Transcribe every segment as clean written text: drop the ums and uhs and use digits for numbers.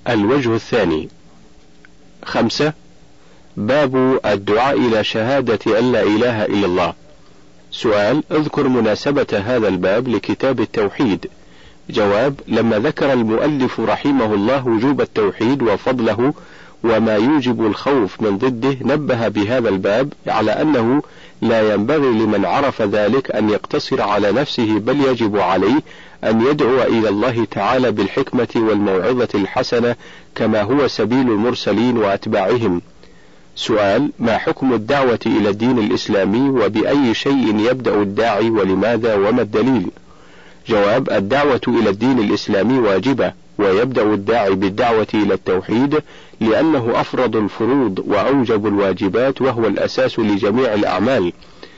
الوجه الثاني. 5. باب الدعاء إلى شهادة أن لا إله إلا الله. سؤال: اذكر مناسبة هذا الباب لكتاب التوحيد. جواب: لما ذكر المؤلف رحمه الله وجوب التوحيد وفضله وما يوجب الخوف من ضده، نبه بهذا الباب على أنه لا ينبغي لمن عرف ذلك أن يقتصر على نفسه، بل يجب عليه أن يدعو إلى الله تعالى بالحكمة والموعظة الحسنة كما هو سبيل المرسلين وأتباعهم. سؤال: ما حكم الدعوة إلى الدين الإسلامي، وبأي شيء يبدأ الداعي ولماذا وما الدليل؟ جواب: الدعوة إلى الدين الإسلامي واجبة، ويبدأ الداعي بالدعوة إلى التوحيد لأنه أفرض الفروض وأوجب الواجبات، وهو الأساس لجميع الأعمال،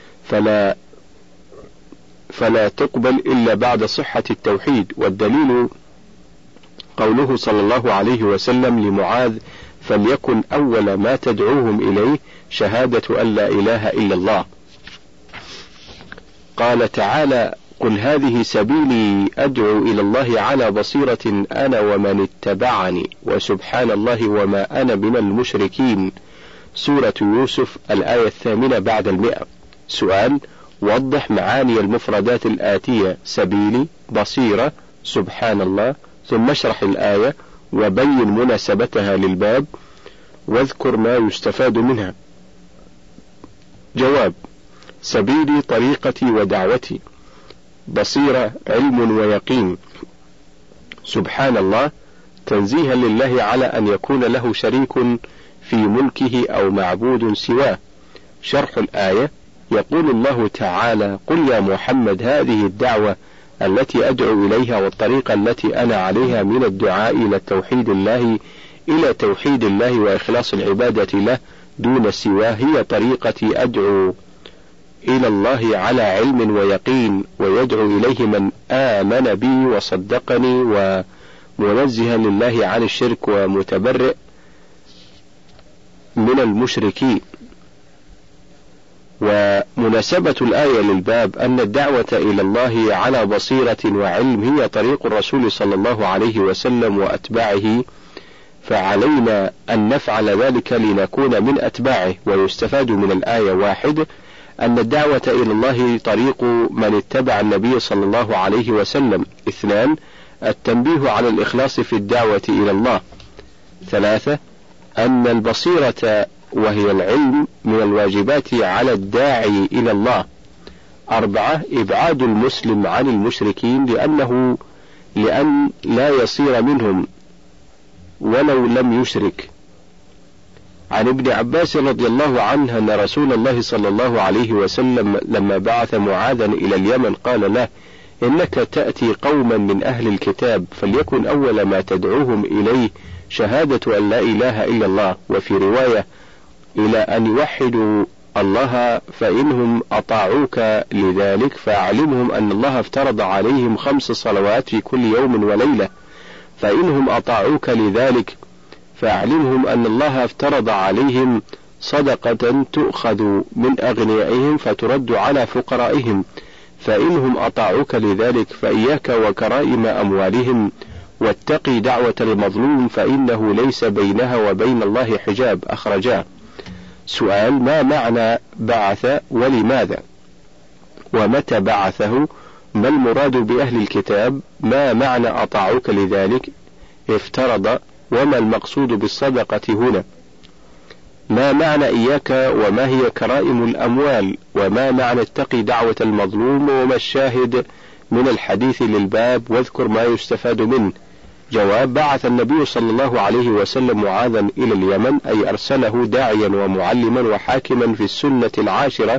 فلا تقبل إلا بعد صحة التوحيد. والدليل قوله صلى الله عليه وسلم لمعاذ: فليكن أول ما تدعوهم إليه شهادة أن لا إله إلا الله. قال تعالى: قل هذه سبيلي أدعو إلى الله على بصيرة أنا ومن اتبعني وسبحان الله وما أنا من المشركين. سورة يوسف الآية 8 بعد 100. سؤال: وضح معاني المفردات الآتية: سبيلي، بصيرة، سبحان الله، ثم اشرح الآية وبين مناسبتها للباب، واذكر ما يستفاد منها. جواب: سبيلي طريقتي ودعوتي، بصيرة علم ويقين، سبحان الله تنزيها لله على أن يكون له شريك في ملكه أو معبود سواه. شرح الآية: يقول الله تعالى: قل يا محمد هذه الدعوة التي أدعو إليها والطريقة التي أنا عليها من الدعاء إلى توحيد الله وإخلاص العبادة له دون سواه، هي طريقتي أدعو إلى الله على علم ويقين، ويدعو إليه من آمن بي وصدقني ومنزها لله عن الشرك ومتبرئ من المشركين. ومناسبة الآية للباب أن الدعوة إلى الله على بصيرة وعلم هي طريق الرسول صلى الله عليه وسلم وأتباعه، فعلينا أن نفعل ذلك لنكون من أتباعه. ويستفاد من الآية: 1. أن الدعوة إلى الله طريق من اتبع النبي صلى الله عليه وسلم. 2. التنبيه على الإخلاص في الدعوة إلى الله. 3. أن البصيرة وهي العلم من الواجبات على الداعي إلى الله. 4. إبعاد المسلم عن المشركين لأن لا يصير منهم ولو لم يشرك. عن ابن عباس رضي الله عنه أن رسول الله صلى الله عليه وسلم لما بعث معاذا إلى اليمن قال له: إنك تأتي قوما من أهل الكتاب، فليكن أول ما تدعوهم إليه شهادة أن لا إله إلا الله، وفي رواية: إلى أن يوحدوا الله، فإنهم أطاعوك لذلك فأعلمهم أن الله افترض عليهم 5 صلوات في كل يوم وليلة، فإنهم أطاعوك لذلك فأعلمهم أن الله افترض عليهم صدقة تؤخذ من أغنيائهم فترد على فقرائهم، فإنهم أطاعوك لذلك فإياك وكرائم أموالهم، واتقي دعوة المظلوم فإنه ليس بينها وبين الله حجاب. أخرجاه. سؤال: ما معنى بعث ولماذا؟ ومتى بعثه؟ ما المراد بأهل الكتاب؟ ما معنى أطاعوك لذلك؟ افترض؟ وما المقصود بالصدقة هنا؟ ما معنى إياك؟ وما هي كرائم الأموال؟ وما معنى اتقي دعوة المظلوم؟ وما الشاهد من الحديث للباب؟ واذكر ما يستفاد منه. جواب: بعث النبي صلى الله عليه وسلم معاذا إلى اليمن، أي أرسله داعيا ومعلما وحاكما في السنة العاشرة،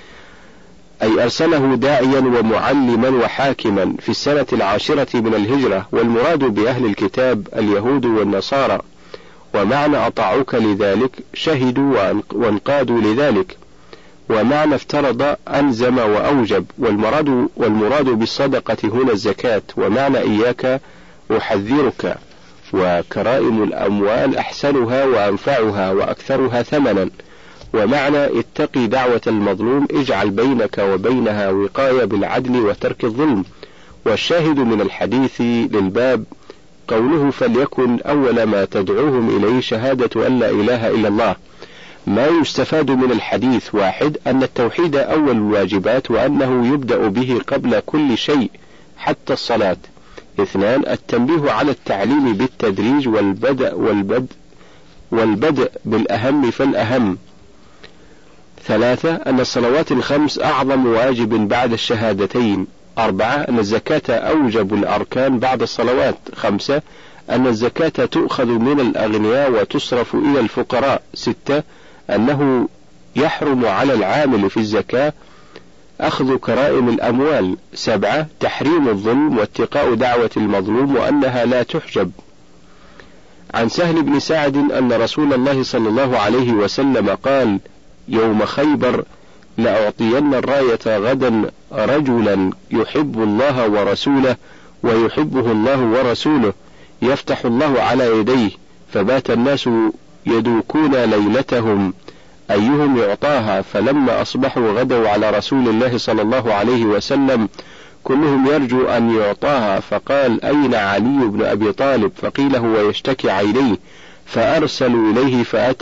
أي أرسله داعيا ومعلما وحاكما في السنة 10 من الهجرة. والمراد بأهل الكتاب اليهود والنصارى. ومعنى أطاعوك لذلك شهدوا وانقادوا لذلك. ومعنى افترض ألزم وأوجب. والمراد بالصدقة هنا الزكاة. ومعنى إياك أحذرك. وكرائم الأموال أحسنها وأنفعها وأكثرها ثمنا. ومعنى اتقي دعوة المظلوم اجعل بينك وبينها وقاية بالعدل وترك الظلم. والشاهد من الحديث للباب قوله فليكن أول ما تدعوهم إليه شهادة أن لا إله إلا الله. ما يستفاد من الحديث: 1. أن التوحيد أول الواجبات وأنه يبدأ به قبل كل شيء حتى الصلاة. 2. التنبيه على التعليم بالتدريج والبدء بالأهم فالأهم. 3. أن الصلوات الخمس أعظم واجب بعد الشهادتين. 4. أن الزكاة أوجب الأركان بعد الصلوات. 5. أن الزكاة تؤخذ من الأغنياء وتصرف إلى الفقراء. 6. أنه يحرم على العامل في الزكاة أخذ كرائم الأموال. 7. تحريم الظلم واتقاء دعوة المظلوم وأنها لا تحجب. عن سهل بن سعد أن رسول الله صلى الله عليه وسلم قال يوم خيبر: لأعطين الراية غدا رجلا يحب الله ورسوله ويحبه الله ورسوله، يفتح الله على يديه، فبات الناس يدوكون ليلتهم أيهم يعطاها، فلما أصبحوا غدوا على رسول الله صلى الله عليه وسلم كلهم يرجو أن يعطاها، فقال: أين علي بن أبي طالب؟ فقيل: هو يشتكي عينيه، فأرسلوا إليه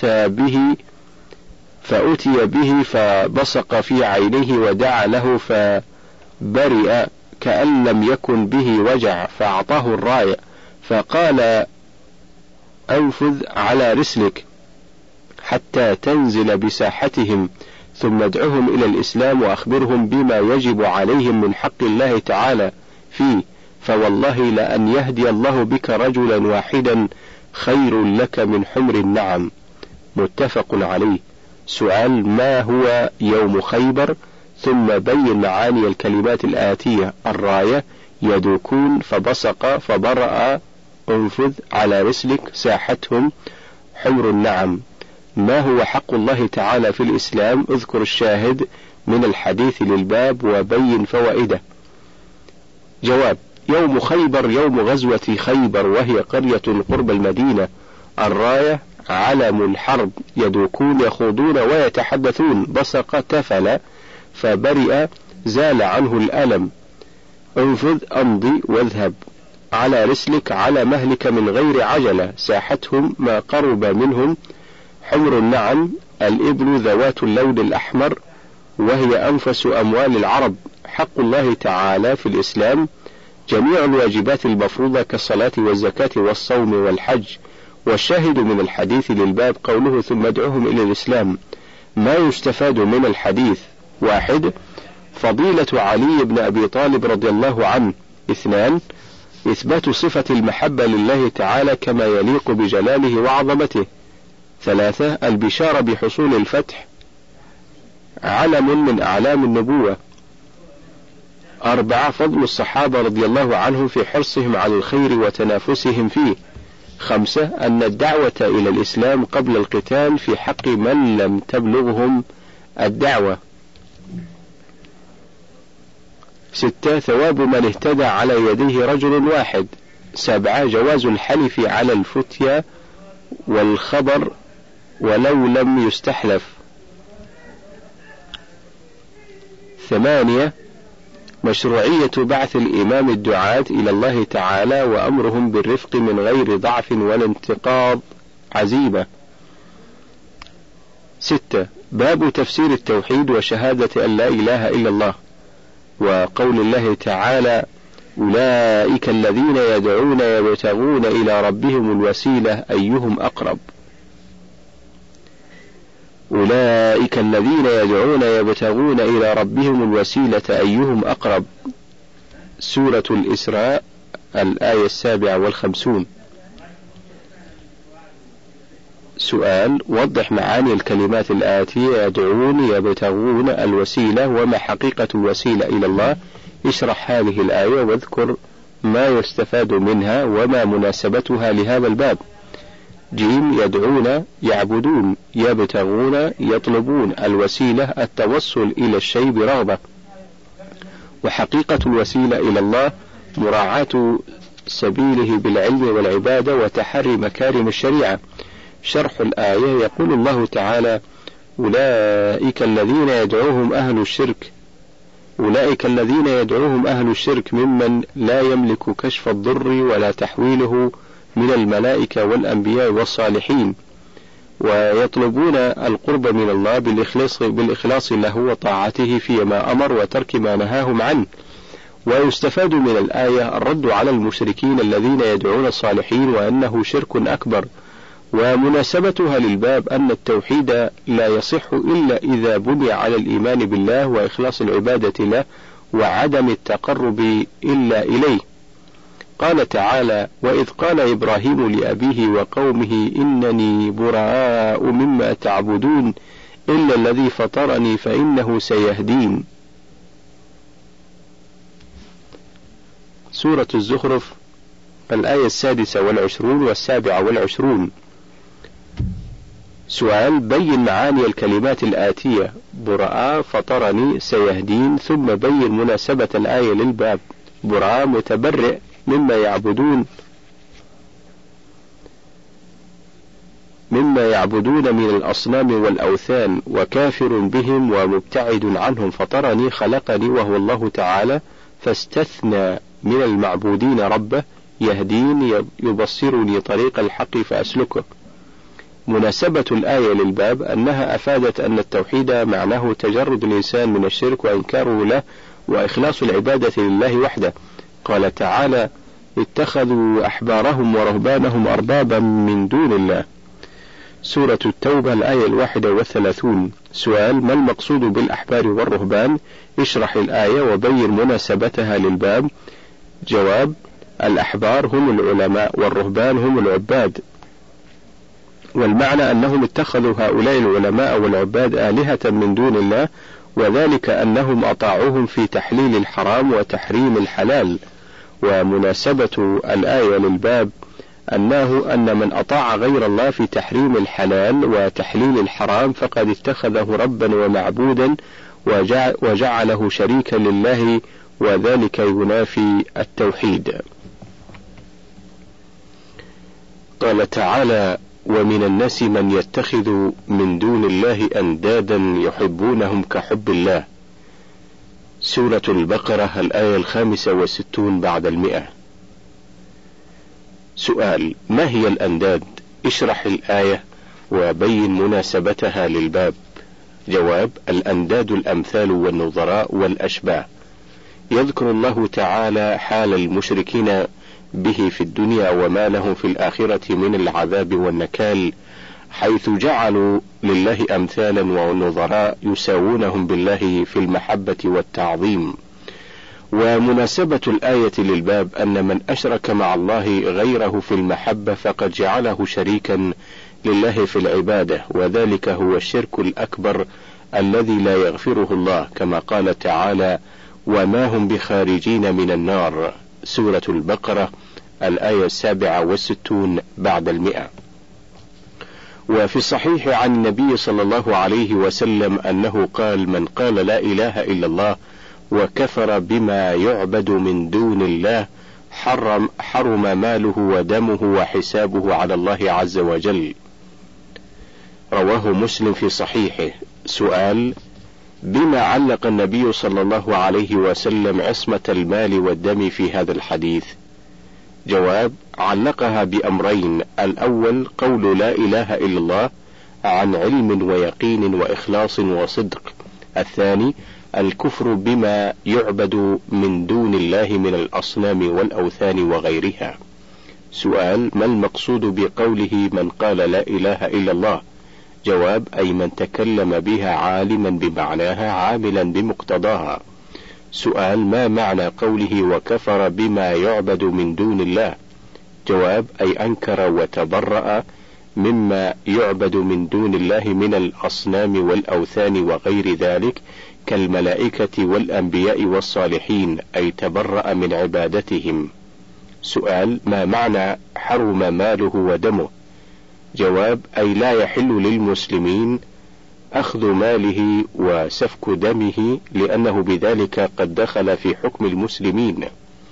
فأتي به فبصق في عينيه ودعا له فبرئ كأن لم يكن به وجع، فأعطاه الراية، فقال: أنفذ على رسلك حتى تنزل بساحتهم، ثم ادعهم إلى الإسلام وأخبرهم بما يجب عليهم من حق الله تعالى فيه، فوالله لأن يهدي الله بك رجلا واحدا خير لك من حمر النعم. متفق عليه. سؤال: ما هو يوم خيبر؟ ثم بين معاني الكلمات الآتية: الراية، يدوكون، فبصق، فبرأ، انفذ على رسلك، ساحتهم، حمر النعم. ما هو حق الله تعالى في الإسلام؟ اذكر الشاهد من الحديث للباب وبين فوائده. جواب: يوم خيبر يوم غزوة خيبر، وهي قرية قرب المدينة. الراية علم الحرب، يدوكون يخوضون ويتحدثون، بصق تفل، فبرئ زال عنه الألم، انفذ أمضي واذهب، على رسلك على مهلك من غير عجلة، ساحتهم ما قرب منهم، حمر النعم الإبل ذوات اللون الأحمر وهي أنفس أموال العرب. حق الله تعالى في الإسلام: جميع الواجبات المفروضة كالصلاة والزكاة والصوم والحج. والشاهد من الحديث للباب قوله ثم ادعوهم إلى الإسلام. ما يستفاد من الحديث: 1. فضيلة علي بن أبي طالب رضي الله عنه. 2. إثبات صفة المحبة لله تعالى كما يليق بجلاله وعظمته. 3. البشارة بحصول الفتح، علم من أعلام النبوة. 4. فضل الصحابة رضي الله عنهم في حرصهم على الخير وتنافسهم فيه. 5. أن الدعوة إلى الإسلام قبل القتال في حق من لم تبلغهم الدعوة. 6. ثواب من اهتدى على يديه رجل واحد. 7. جواز الحلف على الفتيا والخبر ولو لم يستحلف. 8. مشروعية بعث الإمام الدعاة إلى الله تعالى وأمرهم بالرفق من غير ضعف ولا انتقاض عزيمة. 6. باب تفسير التوحيد وشهادة أن لا إله إلا الله، وقول الله تعالى: أولئك الذين يدعون يبتغون إلى ربهم الوسيلة أيهم أقرب. أولئك الذين يدعون يبتغون إلى ربهم الوسيلة أيهم أقرب. سورة الإسراء الآية 57. سؤال: وضح معاني الكلمات الآتية: يدعون، يبتغون، الوسيلة، وما حقيقة الوسيلة إلى الله؟ اشرح هذه الآية واذكر ما يستفاد منها وما مناسبتها لهذا الباب. جيم: يدعون يعبدون، يبتغون يطلبون، الوسيلة التوصل إلى الشيء برغبة، وحقيقة الوسيلة إلى الله مراعاة سبيله بالعلم والعبادة وتحري مكارم الشريعة. شرح الآية: يقول الله تعالى: أولئك الذين يدعوهم أهل الشرك أولئك الذين يدعوهم أهل الشرك ممن لا يملك كشف الضر ولا تحويله من الملائكة والأنبياء والصالحين، ويطلبون القرب من الله بالإخلاص له وطاعته فيما أمر وترك ما نهاهم عنه. ويستفاد من الآية الرد على المشركين الذين يدعون الصالحين وأنه شرك أكبر. ومناسبتها للباب أن التوحيد لا يصح إلا إذا بني على الإيمان بالله وإخلاص العبادة له وعدم التقرب إلا إليه. قال تعالى: وإذ قال إبراهيم لأبيه وقومه إنني براء مما تعبدون إلا الذي فطرني فإنه سيهدين. سورة الزخرف الآية 26 و27. سؤال: بين معاني الكلمات الآتية: براء، فطرني، سيهدين، ثم بين مناسبة الآية للباب. براء متبرئ مما يعبدون من الأصنام والأوثان وكافر بهم ومبتعد عنهم. فطرني خلقني وهو الله تعالى، فاستثنى من المعبودين ربه. يهدين يبصرني طريق الحق فأسلكه. مناسبة الآية للباب أنها أفادت أن التوحيد معناه تجرد الإنسان من الشرك وإنكاره له وإخلاص العبادة لله وحده. قال تعالى: اتخذوا أحبارهم ورهبانهم أربابا من دون الله. سورة التوبة الآية 31. سؤال: ما المقصود بالأحبار والرهبان؟ اشرح الآية وبين مناسبتها للباب. جواب: الأحبار هم العلماء والرهبان هم العباد، والمعنى أنهم اتخذوا هؤلاء العلماء والعباد آلهة من دون الله، وذلك أنهم أطاعوهم في تحليل الحرام وتحريم الحلال. ومناسبة الآية للباب أن من أطاع غير الله في تحريم الحلال وتحليل الحرام فقد اتخذه ربا ومعبودا وجعله شريكا لله، وذلك ينافي التوحيد. قال تعالى: ومن الناس من يتخذ من دون الله أندادا يحبونهم كحب الله. سورة البقرة الآية 65 بعد 100. سؤال: ما هي الأنداد؟ اشرح الآية وبين مناسبتها للباب. جواب: الأنداد الأمثال والنظراء والأشباه. يذكر الله تعالى حال المشركين به في الدنيا وما لهم في الآخرة من العذاب والنكال، حيث جعلوا لله أمثالا ونظراء يساوونهم بالله في المحبة والتعظيم. ومناسبة الآية للباب أن من أشرك مع الله غيره في المحبة فقد جعله شريكا لله في العبادة، وذلك هو الشرك الأكبر الذي لا يغفره الله، كما قال تعالى: وما هم بخارجين من النار. سورة البقرة الآية 67 بعد 100. وفي الصحيح عن النبي صلى الله عليه وسلم أنه قال: من قال لا إله إلا الله وكفر بما يعبد من دون الله حرم ماله ودمه وحسابه على الله عز وجل. رواه مسلم في صحيحه. سؤال: بما علق النبي صلى الله عليه وسلم عصمة المال والدم في هذا الحديث؟ جواب: علقها بأمرين: الأول قول لا إله إلا الله عن علم ويقين وإخلاص وصدق. الثاني الكفر بما يعبد من دون الله من الأصنام والأوثان وغيرها. سؤال: ما المقصود بقوله من قال لا إله إلا الله؟ جواب: أي من تكلم بها عالما بمعناها عاملا بمقتضاها. سؤال: ما معنى قوله وكفر بما يعبد من دون الله؟ جواب: أي أنكر وتبرأ مما يعبد من دون الله من الأصنام والأوثان وغير ذلك كالملائكة والأنبياء والصالحين، أي تبرأ من عبادتهم. سؤال: ما معنى حرم ماله ودمه؟ جواب: أي لا يحل للمسلمين أخذ ماله وسفك دمه، لأنه بذلك قد دخل في حكم المسلمين.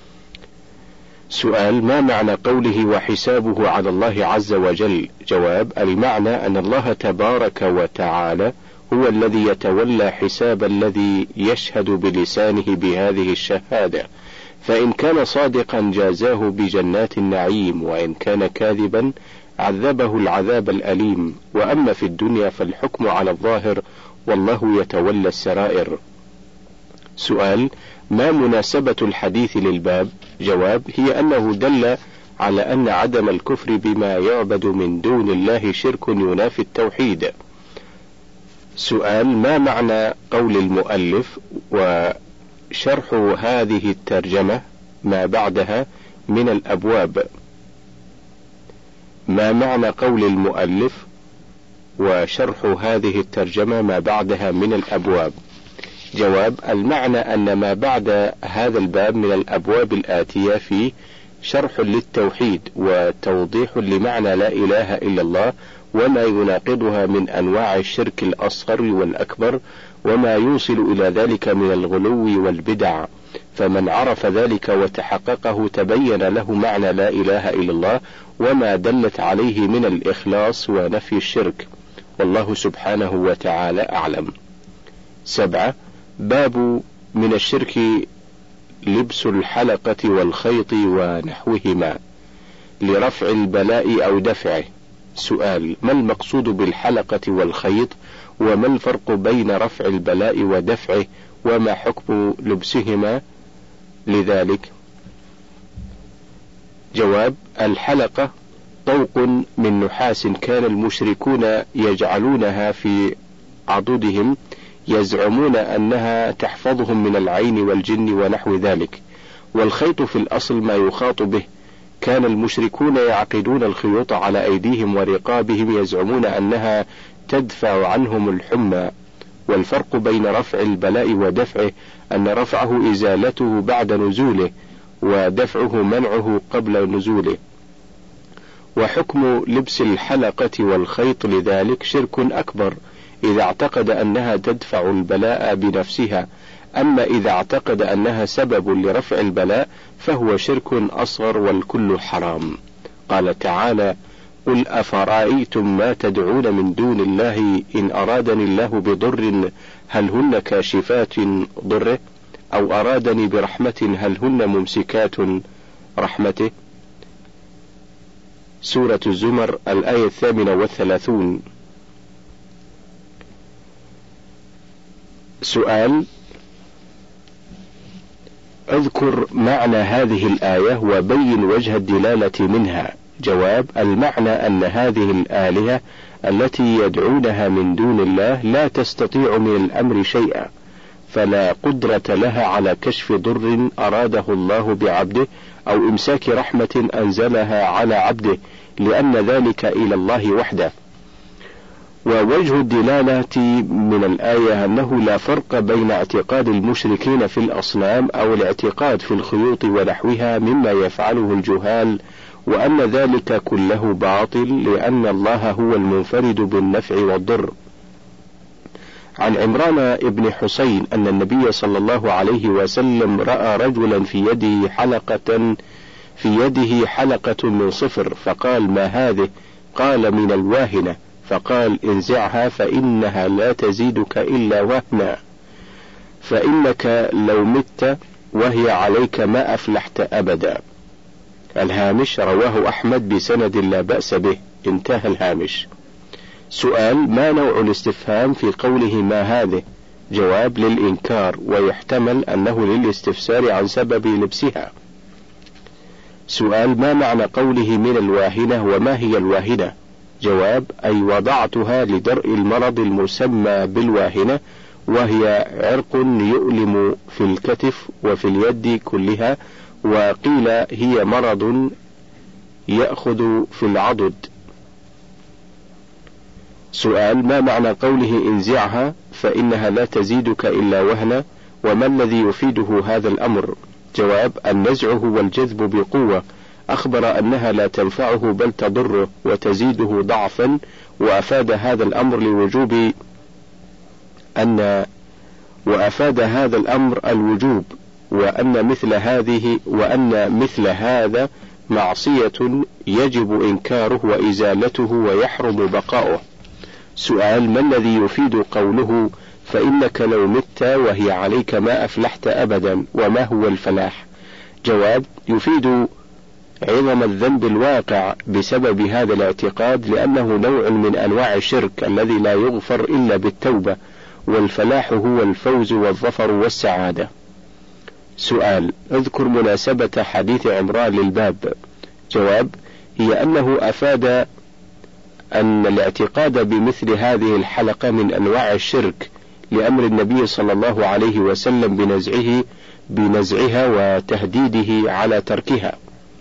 سؤال: ما معنى قوله وحسابه على الله عز وجل؟ جواب: المعنى أن الله تبارك وتعالى هو الذي يتولى حساب الذي يشهد بلسانه بهذه الشهادة، فإن كان صادقا جازاه بجنات النعيم، وإن كان كاذبا عذبه العذاب الأليم. وأما في الدنيا فالحكم على الظاهر، والله يتولى السرائر. سؤال: ما مناسبة الحديث للباب؟ جواب: هي أنه دل على أن عدم الكفر بما يعبد من دون الله شرك ينافي التوحيد. سؤال: ما معنى قول المؤلف وشرح هذه الترجمة ما بعدها من الأبواب؟ ما معنى قول المؤلف وشرح هذه الترجمة ما بعدها من الأبواب؟ جواب: المعنى أن ما بعد هذا الباب من الأبواب الآتية فيه شرح للتوحيد وتوضيح لمعنى لا إله إلا الله وما يناقضها من أنواع الشرك الأصغر والأكبر وما يوصل إلى ذلك من الغلو والبدع، فمن عرف ذلك وتحققه تبين له معنى لا إله إلا الله وما دلت عليه من الإخلاص ونفي الشرك، والله سبحانه وتعالى أعلم. 7. باب من الشرك لبس الحلقة والخيط ونحوهما لرفع البلاء أو دفعه. سؤال: ما المقصود بالحلقة والخيط؟ وما الفرق بين رفع البلاء ودفعه؟ وما حكم لبسهما لذلك؟ جواب: الحلقة طوق من نحاس كان المشركون يجعلونها في عضدهم يزعمون أنها تحفظهم من العين والجن ونحو ذلك. والخيط في الأصل ما يخاط به، كان المشركون يعقدون الخيوط على أيديهم ورقابهم يزعمون أنها تدفع عنهم الحمى. والفرق بين رفع البلاء ودفعه أن رفعه إزالته بعد نزوله، ودفعه منعه قبل نزوله. وحكم لبس الحلقة والخيط لذلك شرك أكبر إذا اعتقد أنها تدفع البلاء بنفسها، أما إذا اعتقد أنها سبب لرفع البلاء فهو شرك أصغر والكل حرام. قال تعالى: قل أفرأيتم ما تدعون من دون الله إن أرادني الله بضر هل هن كاشفات ضره أو أرادني برحمة هل هن ممسكات رحمته. سورة الزمر الآية 38. سؤال: اذكر معنى هذه الآية وبين وجه الدلالة منها. جواب: المعنى أن هذه الآلهة التي يدعونها من دون الله لا تستطيع من الأمر شيئا، فلا قدرة لها على كشف ضر أراده الله بعبده أو إمساك رحمة أنزلها على عبده، لأن ذلك إلى الله وحده. ووجه الدلالة من الآية أنه لا فرق بين اعتقاد المشركين في الأصنام أو الاعتقاد في الخيوط ونحوها مما يفعله الجهال، وأن ذلك كله باطل، لأن الله هو المنفرد بالنفع والضر. عن عمران ابن حسين أن النبي صلى الله عليه وسلم رأى رجلا في يده حلقة من صفر، فقال: ما هذه؟ قال: من الواهنة. فقال: انزعها فإنها لا تزيدك إلا وهنا، فإنك لو مت وهي عليك ما أفلحت أبدا. الهامش: رواه أحمد بسند لا بأس به. انتهى الهامش. سؤال: ما نوع الاستفهام في قوله ما هذه؟ جواب: للإنكار، ويحتمل أنه للاستفسار عن سبب لبسها. سؤال: ما معنى قوله من الواهنة؟ وما هي الواهنة؟ جواب: أي وضعتها لدرء المرض المسمى بالواهنة، وهي عرق يؤلم في الكتف وفي اليد كلها، وقيل هي مرض يأخذ في العضد. سؤال: ما معنى قوله انزعها فإنها لا تزيدك إلا وهنا؟ وما الذي يفيده هذا الأمر؟ جواب: النزع هو الجذب بقوة، أخبر أنها لا تنفعه بل تضره وتزيده ضعفا، وأفاد هذا الأمر الوجوب، وأن مثل هذا معصية يجب إنكاره وإزالته ويحرم بقاؤه. سؤال: ما الذي يفيد قوله فإنك لو مت وهي عليك ما أفلحت أبدا؟ وما هو الفلاح؟ جواب: يفيد عظم الذنب الواقع بسبب هذا الاعتقاد، لأنه نوع من أنواع الشرك الذي لا يغفر إلا بالتوبة، والفلاح هو الفوز والظفر والسعادة. سؤال: اذكر مناسبة حديث عمران للباب. جواب: هي أنه أفاد أن الاعتقاد بمثل هذه الحلقة من أنواع الشرك، لأمر النبي صلى الله عليه وسلم بنزعها وتهديده على تركها.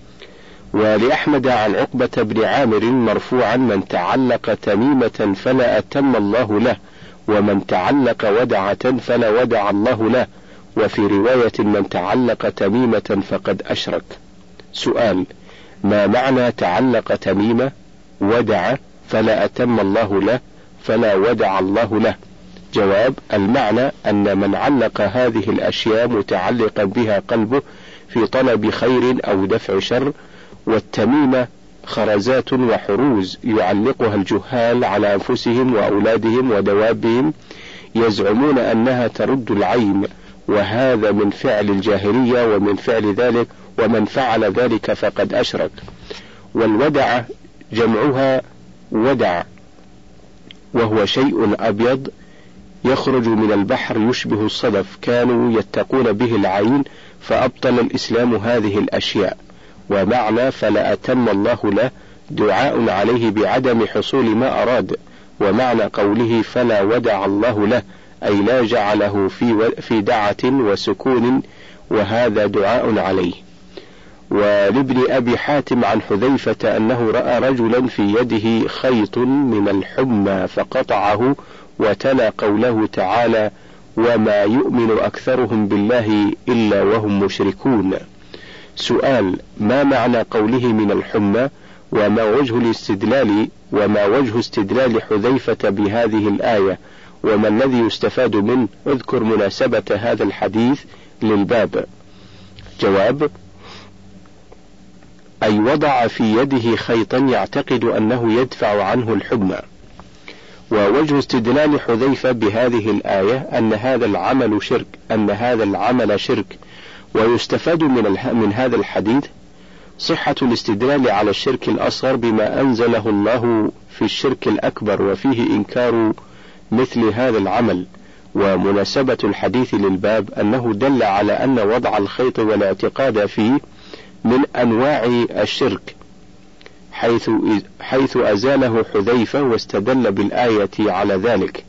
ولأحمد عن عقبة بن عامر مرفوعا: من تعلق تميمة فلا أتم الله له، ومن تعلق ودعة فلا ودع الله له، وفي رواية: من تعلق تميمة فقد أشرك. سؤال: ما معنى تعلق تميمة ودع فلا أتم الله له فلا ودع الله له؟ جواب: المعنى أن من علق هذه الأشياء متعلقا بها قلبه في طلب خير أو دفع شر. والتميمة خرزات وحروز يعلقها الجهال على أنفسهم وأولادهم ودوابهم، يزعمون أنها ترد العين، وهذا من فعل الجاهلية، ومن فعل ذلك فقد أشرك. والودع جمعها ودع، وهو شيء أبيض يخرج من البحر يشبه الصدف، كانوا يتقون به العين، فأبطل الإسلام هذه الأشياء. ومعنى فلا أتم الله له دعاء عليه بعدم حصول ما أراد. ومعنى قوله فلا ودع الله له أي لا جعله في دعة وسكون، وهذا دعاء عليه. ولابن أبي حاتم عن حذيفة أنه رأى رجلا في يده خيط من الحمى فقطعه، وتلا قوله تعالى: وما يؤمن أكثرهم بالله إلا وهم مشركون. سؤال: ما معنى قوله من الحمى؟ وما وجه استدلال حذيفة بهذه الآية؟ وما الذي يستفاد منه؟ اذكر مناسبة هذا الحديث للباب. جواب: أي وضع في يده خيطا يعتقد أنه يدفع عنه الحمى. ووجه استدلال حذيفة بهذه الآية أن هذا العمل شرك. ويستفاد من هذا الحديث صحة الاستدلال على الشرك الأصغر بما أنزله الله في الشرك الأكبر، وفيه إنكار مثل هذا العمل. ومناسبة الحديث للباب أنه دل على أن وضع الخيط والاعتقاد فيه من أنواع الشرك، حيث أزاله حذيفة واستدل بالآية على ذلك.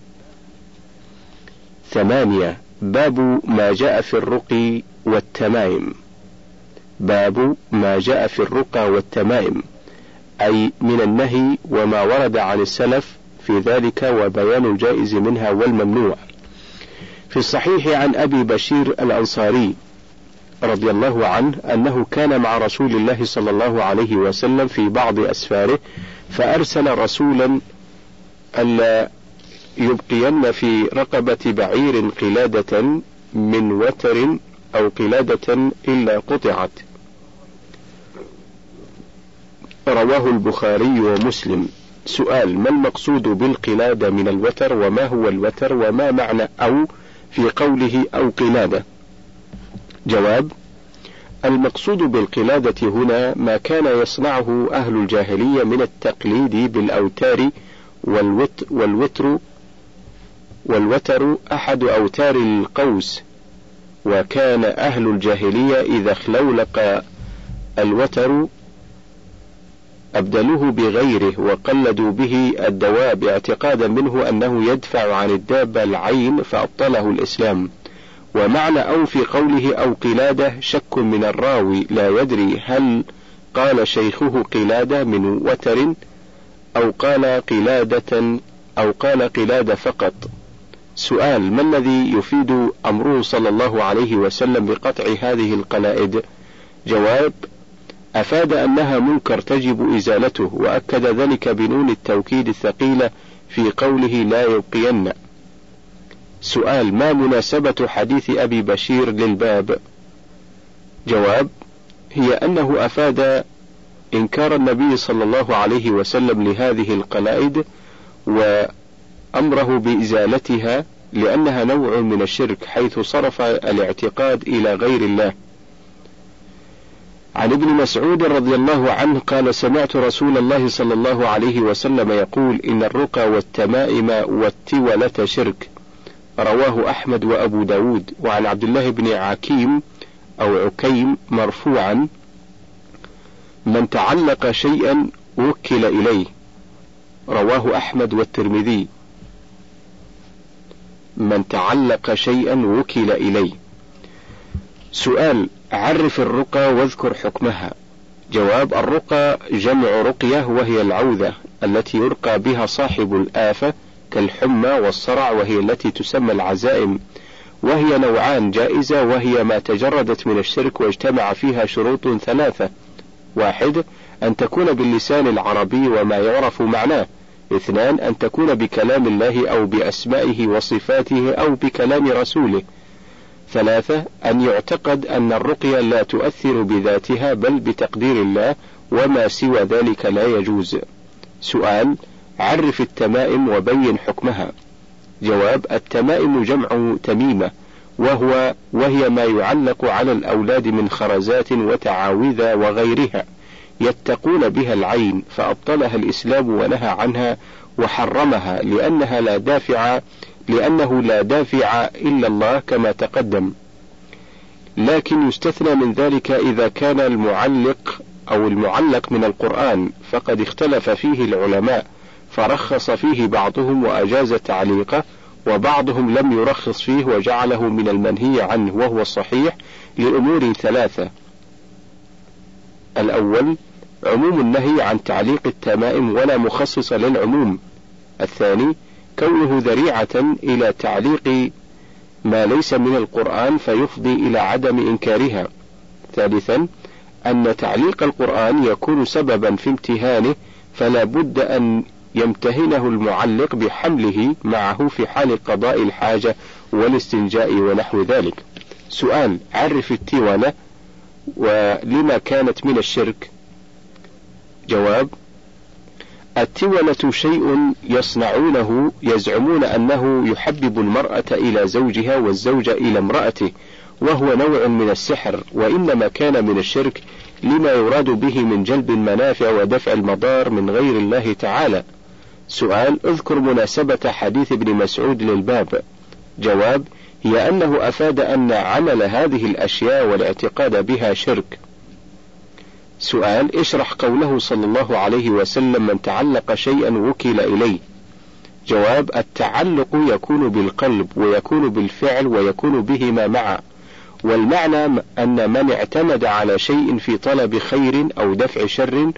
8. باب ما جاء في الرقي والتمائم. باب ما جاء في الرقى والتمائم، أي من النهي وما ورد عن السلف في ذلك، وبيان الجائز منها والممنوع. في الصحيح عن أبي بشير الأنصاري رضي الله عنه أنه كان مع رسول الله صلى الله عليه وسلم في بعض أسفاره، فأرسل رسولا ألا يبقين في رقبة بعير قلادة من وتر أو قلادة إلا قطعت. رواه البخاري ومسلم. سؤال: ما المقصود بالقلادة من الوتر؟ وما هو الوتر؟ وما معنى أو في قوله أو قلادة؟ جواب: المقصود بالقلادة هنا ما كان يصنعه أهل الجاهلية من التقليد بالأوتار، والوتر أحد أوتار القوس. وكان أهل الجاهلية إذا اخلولق الوتر أبدلوه بغيره وقلدوا به الدواب، اعتقادا منه أنه يدفع عن الدابة العين، فأبطله الإسلام. ومعنى أو في قوله أو قلادة شك من الراوي، لا يدري هل قال شيخه قلادة من وتر أو قال قلادة فقط. سؤال: ما الذي يفيد أمره صلى الله عليه وسلم بقطع هذه القلائد؟ جواب: أفاد أنها منكر تجب إزالته، وأكد ذلك بنون التوكيد الثقيلة في قوله لا يبقين. سؤال: ما مناسبة حديث أبي بشير للباب؟ جواب: هي أنه أفاد إنكار النبي صلى الله عليه وسلم لهذه القلائد، أمره بإزالتها لأنها نوع من الشرك، حيث صرف الاعتقاد إلى غير الله. عن ابن مسعود رضي الله عنه قال: سمعت رسول الله صلى الله عليه وسلم يقول: إن الرقى والتمائم والتولة شرك. رواه أحمد وأبو داود. وعن عبد الله بن عكيم أو عكيم مرفوعا: من تعلق شيئا وكل إليه. رواه أحمد والترمذي. من تعلق شيئا وكل إليه. سؤال: عرف الرقى واذكر حكمها. جواب: الرقى جمع رقية، وهي العوذة التي يرقى بها صاحب الآفة كالحمى والصرع، وهي التي تسمى العزائم، وهي نوعان: جائزة وهي ما تجردت من الشرك واجتمع فيها شروط ثلاثة: 1. أن تكون باللسان العربي وما يعرف معناه. 2. أن تكون بكلام الله أو بأسمائه وصفاته أو بكلام رسوله. 3. أن يعتقد أن الرقية لا تؤثر بذاتها بل بتقدير الله، وما سوى ذلك لا يجوز. سؤال: عرف التمائم وبين حكمها. جواب: التمائم جمع تميمة، وهي ما يعلق على الأولاد من خرزات وتعاوذ وغيرها يتقون بها العين، فأبطلها الإسلام ونهى عنها وحرمها لأنه لا دافع إلا الله كما تقدم، لكن يستثنى من ذلك إذا كان المعلق من القرآن، فقد اختلف فيه العلماء، فرخص فيه بعضهم وأجاز تعليقه، وبعضهم لم يرخص فيه وجعله من المنهي عنه، وهو الصحيح لأمور ثلاثة: الأول عموم النهي عن تعليق التمائم ولا مخصص للعموم. الثاني كونه ذريعة إلى تعليق ما ليس من القرآن فيفضي إلى عدم إنكارها. ثالثا أن تعليق القرآن يكون سببا في امتهانه، فلا بد أن يمتهنه المعلق بحمله معه في حال قضاء الحاجة والاستنجاء ونحو ذلك. سؤال: عرف التولة ولما كانت من الشرك. جواب: التولة شيء يصنعونه يزعمون أنه يحبب المرأة إلى زوجها والزوج إلى امرأته، وهو نوع من السحر، وإنما كان من الشرك لما يراد به من جلب المنافع ودفع المضار من غير الله تعالى. سؤال: اذكر مناسبة حديث ابن مسعود للباب. جواب: هي أنه أفاد أن عمل هذه الأشياء والاعتقاد بها شرك. سؤال: اشرح قوله صلى الله عليه وسلم: من تعلق شيئا وكل إليه. جواب: التعلق يكون بالقلب ويكون بالفعل ويكون بهما معا، والمعنى أن من اعتمد على شيء في طلب خير أو دفع شر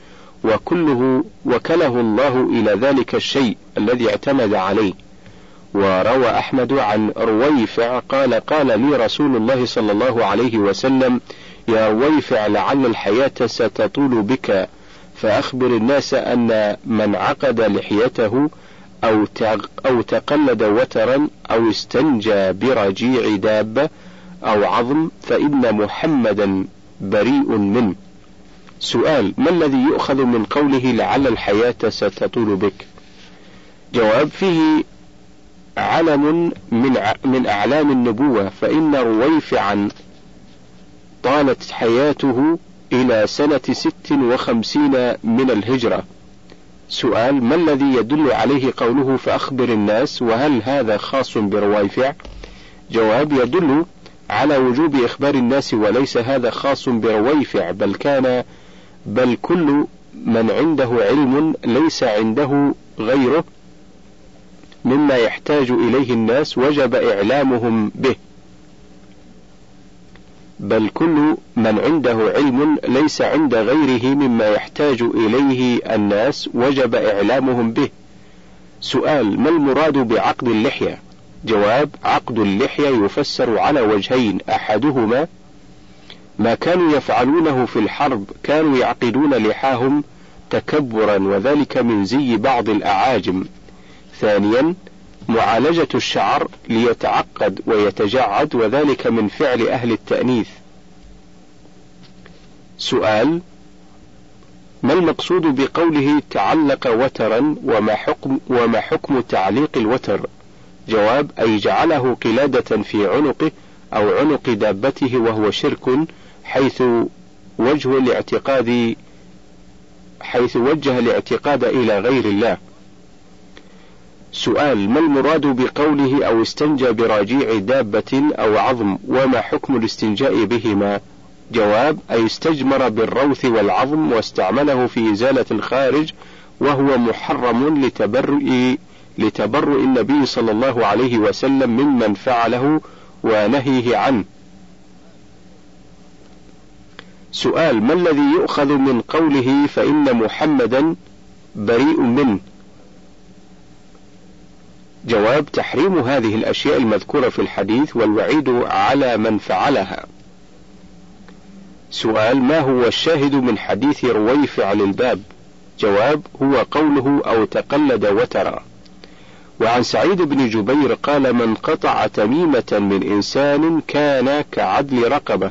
وكله الله إلى ذلك الشيء الذي اعتمد عليه. وروى أحمد عن رويفع قال لي رسول الله صلى الله عليه وسلم: يا رويفع، لعل الحياة ستطول بك، فأخبر الناس أن من عقد لحيته أو تقلد وترا أو استنجى برجيع دابة أو عظم فإن محمدا بريء منه. سؤال: ما الذي يؤخذ من قوله لعل الحياة ستطول بك؟ جواب: فيه علم من أعلام النبوة، فإن رويفعا طالت حياته إلى سنة 56 من الهجرة. سؤال: ما الذي يدل عليه قوله فأخبر الناس، وهل هذا خاص برويفع؟ جواب: يدل على وجوب إخبار الناس، وليس هذا خاص برويفع، بل كل من عنده علم ليس عنده غيره مما يحتاج إليه الناس وجب إعلامهم به. بل كل من عنده علم ليس عند غيره مما يحتاج إليه الناس وجب إعلامهم به. سؤال: ما المراد بعقد اللحية؟ جواب: عقد اللحية يفسر على وجهين: أحدهما ما كانوا يفعلونه في الحرب، كانوا يعقدون لحاهم تكبرا، وذلك من زي بعض الأعاجم. ثانيا معالجة الشعر ليتعقد ويتجعد، وذلك من فعل أهل التأنيث. سؤال: ما المقصود بقوله تعلق وترا، وما حكم تعليق الوتر؟ جواب: أي جعله قلادة في عنقه أو عنق دابته، وهو شرك حيث وجه الاعتقاد إلى غير الله. سؤال: ما المراد بقوله أو استنجى براجيع دابة أو عظم، وما حكم الاستنجاء بهما؟ جواب: أي استجمر بالروث والعظم واستعمله في إزالة الخارج، وهو محرم لتبرؤ النبي صلى الله عليه وسلم ممن فعله ونهيه عنه. سؤال: ما الذي يؤخذ من قوله فإن محمدا بريء منه؟ جواب: تحريم هذه الأشياء المذكورة في الحديث والوعيد على من فعلها. سؤال: ما هو الشاهد من حديث رويفع للباب؟ جواب: هو قوله أو تقلد وترى. وعن سعيد بن جبير قال: من قطع تميمة من إنسان كان كعدل رقبة.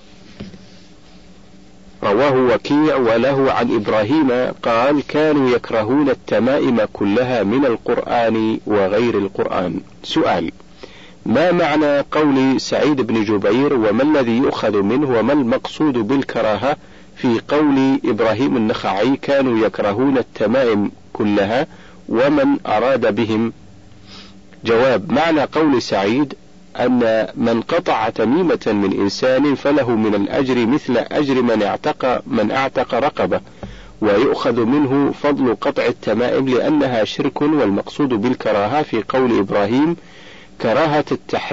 رواه وكيع وله عن إبراهيم قال: كانوا يكرهون التمائم كلها من القرآن وغير القرآن. سؤال: ما معنى قول سعيد بن جبير، وما الذي يؤخذ منه، وما المقصود بالكراهة في قول إبراهيم النخعي كانوا يكرهون التمائم كلها، ومن أراد بهم؟ جواب: معنى قول سعيد أن من قطع تميمة من إنسان فله من الأجر مثل أجر من اعتق رقبة، ويؤخذ منه فضل قطع التمائم لأنها شرك، والمقصود بالكراهة في قول إبراهيم كراهة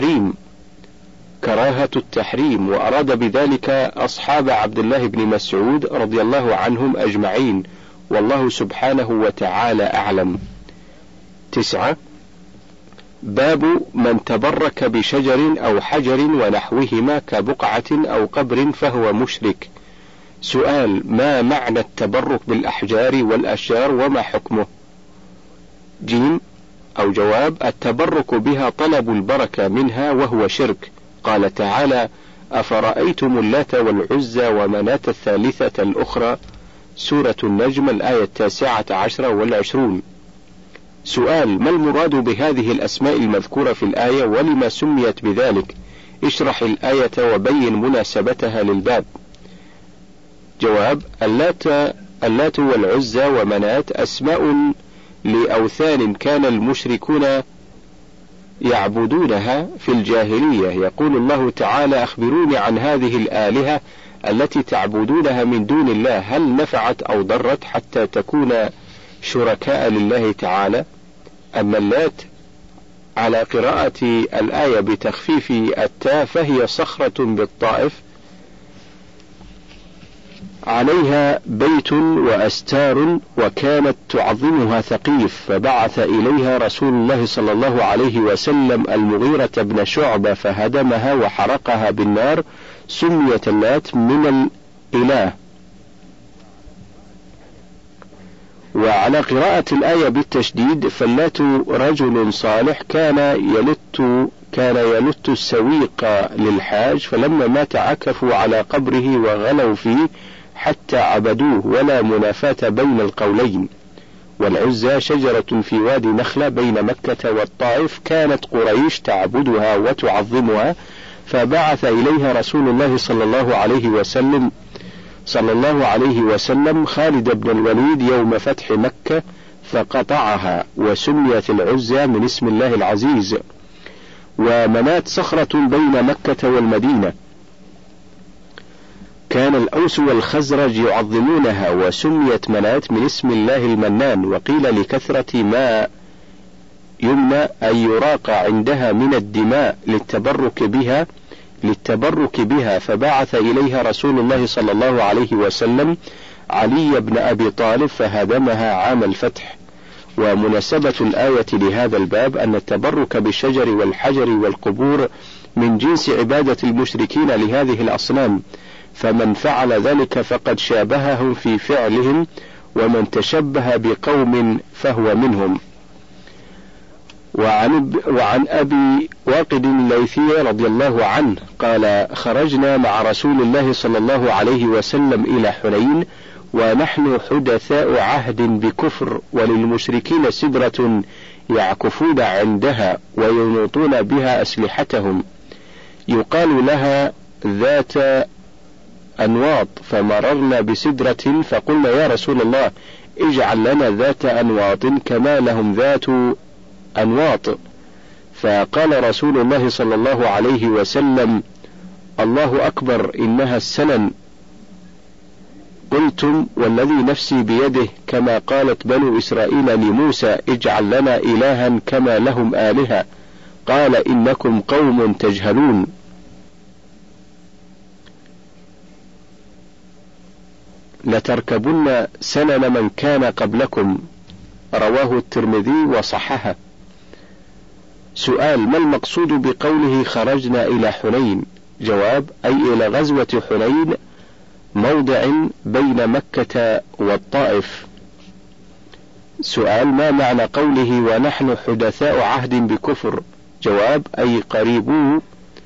التحريم، وأراد بذلك أصحاب عبد الله بن مسعود رضي الله عنهم أجمعين، والله سبحانه وتعالى أعلم. 9. باب من تبرك بشجر أو حجر ونحوهما كبقعة أو قبر فهو مشرك. سؤال: ما معنى التبرك بالأحجار والأشجار وما حكمه؟ جيم أو جواب: التبرك بها طلب البركة منها وهو شرك. قال تعالى: أفرأيتم اللات والعزى ومناة الثالثة الأخرى، سورة النجم الآية 19 والعشرون. سؤال: ما المراد بهذه الأسماء المذكورة في الآية، ولما سميت بذلك؟ اشرح الآية وبين مناسبتها للباب. جواب: اللات والعزى ومناة أسماء لأوثان كان المشركون يعبدونها في الجاهلية. يقول الله تعالى: أخبروني عن هذه الآلهة التي تعبدونها من دون الله، هل نفعت أو ضرت حتى تكون شركاء لله تعالى؟ أما اللات على قراءة الآية بتخفيف التاء فهي صخرة بالطائف عليها بيت وأستار، وكانت تعظمها ثقيف، فبعث إليها رسول الله صلى الله عليه وسلم المغيرة بن شعبة فهدمها وحرقها بالنار، سميت اللات من الإله. وعلى قراءة الآية بالتشديد فاللات رجل صالح كان يلت السويق للحاج، فلما مات عكفوا على قبره وغلوا فيه حتى عبدوه، ولا منافاة بين القولين. والعزى شجرة في وادي نخلة بين مكة والطائف، كانت قريش تعبدها وتعظمها، فبعث إليها رسول الله صلى الله عليه وسلم خالد بن الوليد يوم فتح مكة فقطعها، وسميت العزى من اسم الله العزيز. ومنات صخرة بين مكة والمدينة، كان الأوس والخزرج يعظمونها، وسميت منات من اسم الله المنان. وقيل لكثرة ما يمنى أن يراق عندها من الدماء للتبرك بها، فبعث إليها رسول الله صلى الله عليه وسلم علي بن أبي طالب فهدمها عام الفتح. ومناسبة الآية لهذا الباب أن التبرك بالشجر والحجر والقبور من جنس عبادة المشركين لهذه الأصنام، فمن فعل ذلك فقد شابههم في فعلهم، ومن تشبه بقوم فهو منهم. وعن أبي واقد الليثي رضي الله عنه قال: خرجنا مع رسول الله صلى الله عليه وسلم إلى حنين، ونحن حدثاء عهد بكفر، وللمشركين سدرة يعكفون عندها وينوطون بها أسلحتهم، يقال لها ذات أنواط، فمررنا بسدرة فقلنا يا رسول الله اجعل لنا ذات أنواط كما لهم ذات أنواط، فقال رسول الله صلى الله عليه وسلم الله أكبر إنها السنن. قلتم والذي نفسي بيده كما قالت بنو إسرائيل لموسى اجعل لنا إلها كما لهم آلهة، قال إنكم قوم تجهلون. لتركبن سنن من كان قبلكم، رواه الترمذي وصححه. سؤال: ما المقصود بقوله خرجنا إلى حنين؟ جواب: أي إلى غزوة حنين، موضع بين مكة والطائف. سؤال: ما معنى قوله ونحن حدثاء عهد بكفر؟ جواب: أي قريب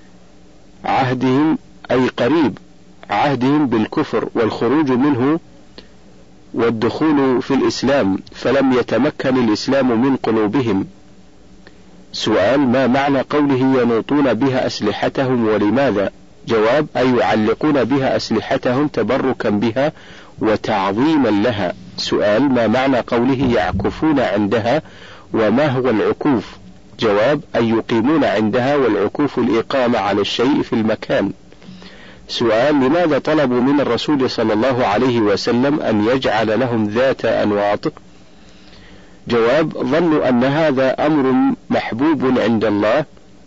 عهدهم بالكفر والخروج منه والدخول في الإسلام، فلم يتمكن الإسلام من قلوبهم. سؤال: ما معنى قوله ينوطون بها أسلحتهم ولماذا؟ جواب: أي يعلقون بها أسلحتهم تبركا بها وتعظيما لها. سؤال: ما معنى قوله يعكفون عندها، وما هو العكوف؟ جواب: أي يقيمون عندها، والعكوف الإقامة على الشيء في المكان. سؤال: لماذا طلبوا من الرسول صلى الله عليه وسلم أن يجعل لهم ذات أنواط؟ جواب: ظنوا أن هذا أمر محبوب عند الله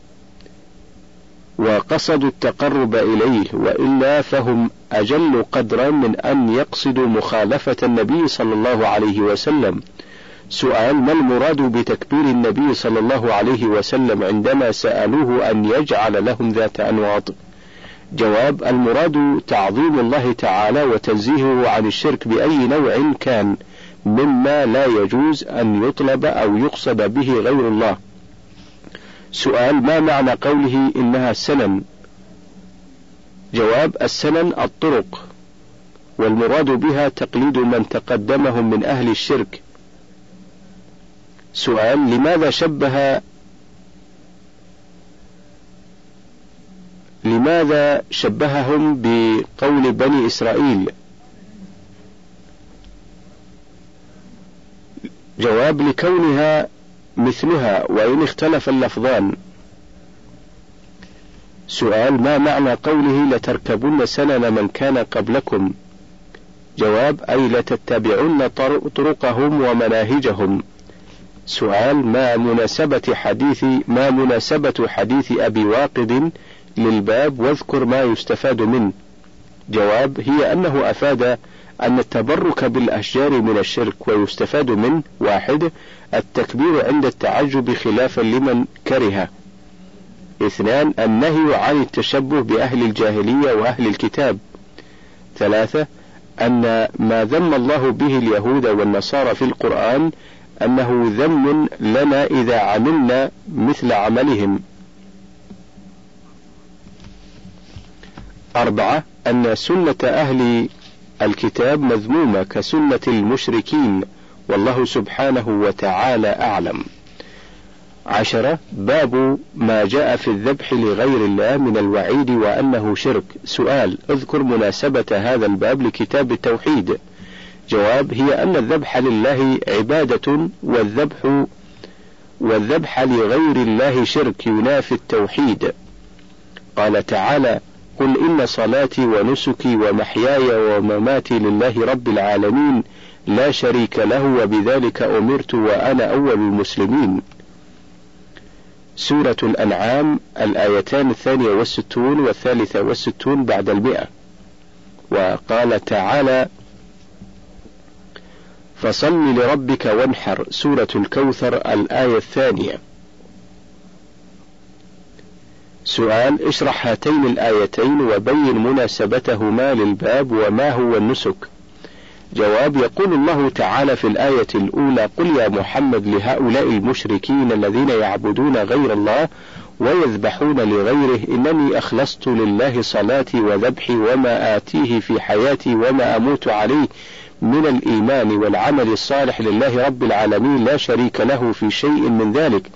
وقصدوا التقرب إليه، وإلا فهم أجل قدرا من أن يقصدوا مخالفة النبي صلى الله عليه وسلم. سؤال: ما المراد بتكبير النبي صلى الله عليه وسلم عندما سألوه أن يجعل لهم ذات أنواط؟ جواب: المراد تعظيم الله تعالى وتنزيهه عن الشرك بأي نوع كان، مما لا يجوز أن يطلب أو يقصد به غير الله. سؤال: ما معنى قوله إنها السنن؟ جواب: السنن الطرق، والمراد بها تقليد من تقدمهم من أهل الشرك. سؤال: لماذا شبههم بقول بني إسرائيل؟ جواب: لكونها مثلها وإن اختلف اللفظان. سؤال: ما معنى قوله لتركبن سنن من كان قبلكم؟ جواب: أي لتتبعن طرقهم ومناهجهم. سؤال: ما مناسبة حديث أبي واقد للباب، واذكر ما يستفاد منه؟ جواب: هي أنه أفاد أن التبرك بالأشجار من الشرك، ويستفاد منه: 1. التكبير عند التعجب خلافا لمن كره. 2. النهي عن التشبه بأهل الجاهلية وأهل الكتاب. 3. أن ما ذم الله به اليهود والنصارى في القرآن أنه ذم لنا إذا عملنا مثل عملهم. 4. أن سنة أهل الكتاب مذمومة كسنة المشركين، والله سبحانه وتعالى أعلم. 10. باب ما جاء في الذبح لغير الله من الوعيد وأنه شرك. سؤال: اذكر مناسبة هذا الباب لكتاب التوحيد. جواب: هي أن الذبح لله عبادة، والذبح لغير الله شرك ينافي التوحيد. قال تعالى: قل إن صلاتي ونسكي ومحياي ومماتي لله رب العالمين لا شريك له وبذلك أمرت وأنا أول المسلمين. سورة الأنعام، الآيتان 62 و63 بعد 100. وقال تعالى: فصل لربك وانحر. سورة الكوثر، الآية 2. سؤال: اشرح هاتين الآيتين وبين مناسبتهما للباب، وما هو النسك؟ جواب: يقول الله تعالى في الآية الأولى: قل يا محمد لهؤلاء المشركين الذين يعبدون غير الله ويذبحون لغيره، إنني أخلصت لله صلاتي وذبحي وما آتيه في حياتي وما أموت عليه من الإيمان والعمل الصالح لله رب العالمين لا شريك له في شيء من ذلك،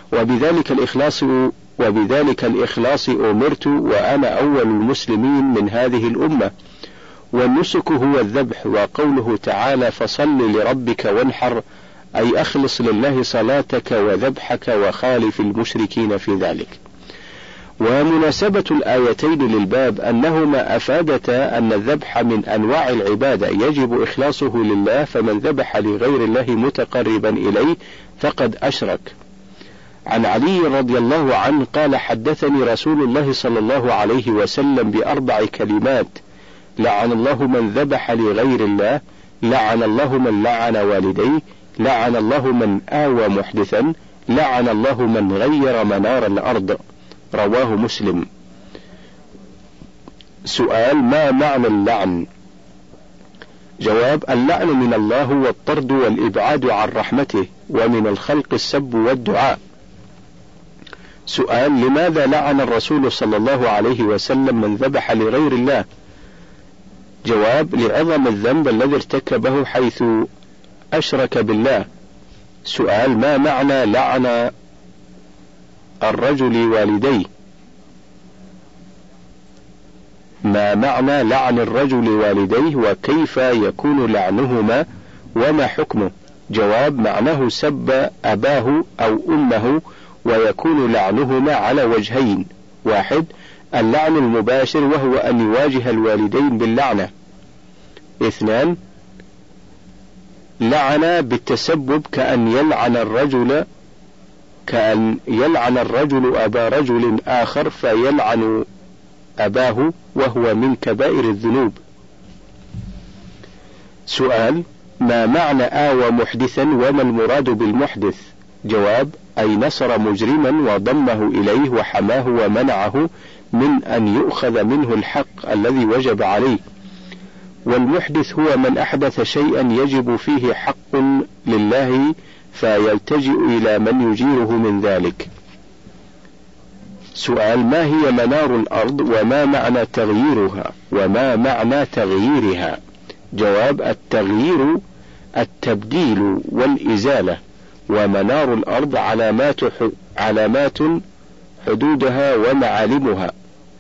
وبذلك الإخلاص أمرت وأنا أول المسلمين من هذه الأمة. والنسك هو الذبح، وقوله تعالى فصل لربك وانحر، أي أخلص لله صلاتك وذبحك وخالف المشركين في ذلك. ومناسبة الآيتين للباب أنهما أفادتا أن الذبح من أنواع العبادة يجب إخلاصه لله، فمن ذبح لغير الله متقربا إليه فقد أشرك. عن علي رضي الله عنه قال حدثني رسول الله صلى الله عليه وسلم ب4 كلمات: لعن الله من ذبح لغير الله، لعن الله من لعن والديه، لعن الله من آوى محدثا، لعن الله من غير منار الأرض. رواه مسلم. سؤال: ما معنى اللعن؟ جواب: اللعن من الله هو الطرد والإبعاد عن رحمته، ومن الخلق السب والدعاء. سؤال: لماذا لعن الرسول صلى الله عليه وسلم من ذبح لغير الله؟ جواب: لعظم الذنب الذي ارتكبه حيث أشرك بالله. سؤال: ما معنى لعن الرجل والديه؟ ما معنى لعن الرجل والديه، وكيف يكون لعنهما، وما حكمه؟ جواب: معناه سب أباه أو أمه، ويكون لعنهما على وجهين: 1. اللعن المباشر وهو أن يواجه الوالدين باللعنة. 2. لعن بالتسبب كأن يلعن الرجل أبا رجل آخر فيلعن أباه، وهو من كبائر الذنوب. سؤال: ما معنى آوى محدثا، وما المراد بالمحدث؟ جواب: أي نصر مجرما وضمه إليه وحماه ومنعه من أن يؤخذ منه الحق الذي وجب عليه. والمحدث هو من أحدث شيئا يجب فيه حق لله فيلتجئ إلى من يجيره من ذلك. سؤال: ما هي منار الأرض، وما معنى تغييرها؟ جواب: التغيير التبديل والإزالة، ومنار الأرض علامات حدودها ومعالمها.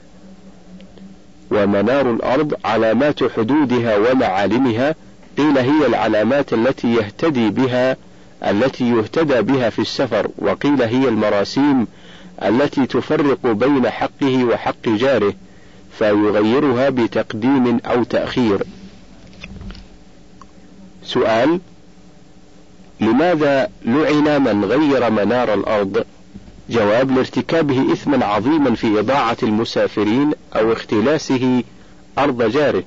ومنار الأرض علامات حدودها ومعالمها، قيل هي العلامات التي يهتدى بها في السفر، وقيل هي المراسيم التي تفرق بين حقه وحق جاره فيغيرها بتقديم أو تأخير. سؤال: لماذا لعن من غير منار الأرض؟ جواب: لارتكابه إثما عظيما في إضاعة المسافرين أو اختلاسه أرض جاره.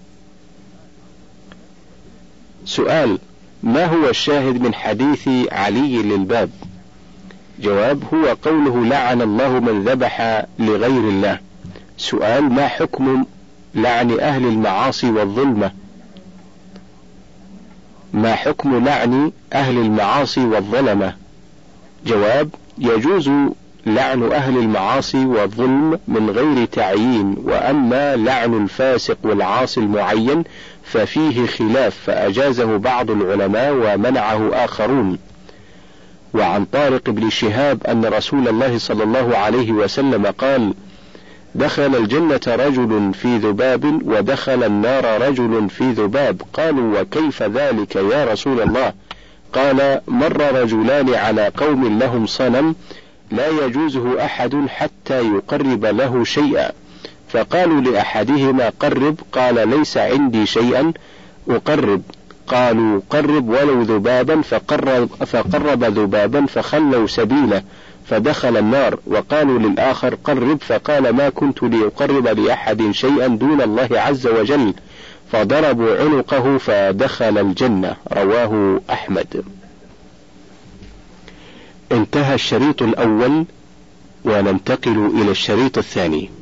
سؤال: ما هو الشاهد من حديث علي للباب؟ جواب: هو قوله لعن الله من ذبح لغير الله. سؤال: ما حكم لعن أهل المعاصي والظلمة؟ ما حكم لعن أهل المعاصي والظلمة؟ جواب: يجوز لعن أهل المعاصي والظلم من غير تعيين، وأما لعن الفاسق والعاصي المعين ففيه خلاف، فأجازه بعض العلماء ومنعه آخرون. وعن طارق بن شهاب أن رسول الله صلى الله عليه وسلم قال: دخل الجنة رجل في ذباب، ودخل النار رجل في ذباب. قالوا: وكيف ذلك يا رسول الله؟ قال: مر رجلان على قوم لهم صنم لا يجوزه أحد حتى يقرب له شيئا، فقالوا لأحدهما: قرب. قال: ليس عندي شيئا أقرب. قالوا: قرب ولو ذبابا. فقرب ذبابا فخلوا سبيله فدخل النار. وقالوا للآخر: قرب. فقال: ما كنت لأقرب لأحد شيئا دون الله عز وجل. فضربوا عنقه فدخل الجنة. رواه أحمد. انتهى الشريط الأول، وننتقل إلى الشريط الثاني.